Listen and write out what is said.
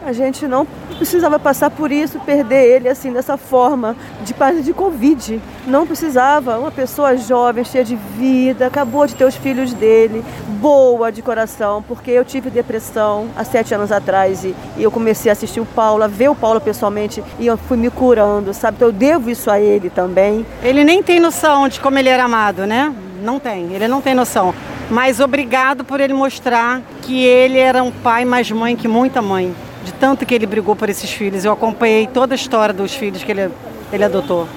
A gente não precisava passar por isso, perder ele assim, dessa forma, de Covid. Não precisava. Uma pessoa jovem, cheia de vida, acabou de ter os filhos dele, boa de coração, porque eu tive depressão há 7 anos atrás e eu comecei a assistir o Paulo, a ver o Paulo pessoalmente e eu fui me curando, sabe? Então eu devo isso a ele também. Ele nem tem noção de como ele era amado, né? Não tem, ele não tem noção. Mas obrigado por ele mostrar que ele era um pai mais mãe que muita mãe. De tanto que ele brigou por esses filhos. Eu acompanhei toda a história dos filhos que ele adotou.